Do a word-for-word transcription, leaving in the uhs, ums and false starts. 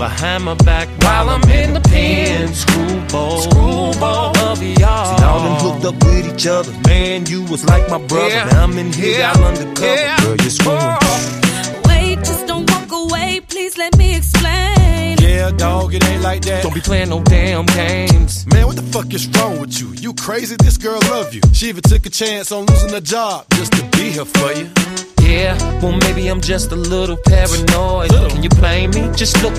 behind my back while I'm in the pen. Screwball, screwball of y'all. See, y'all done hooked up with each other. Man, you was like my brother. Yeah. Now I'm in here, yeah. Y'all undercover. Yeah. Girl, you're screwing. Oh. Wait, just don't walk away. Please let me explain. Yeah, dog, it ain't like that. Don't be playing no damn games. Man, what the fuck is wrong with you? You crazy? This girl love you. She even took a chance on losing her job just to be here for you. Yeah, well maybe I'm just a little paranoid. Little. Can you blame me? Just look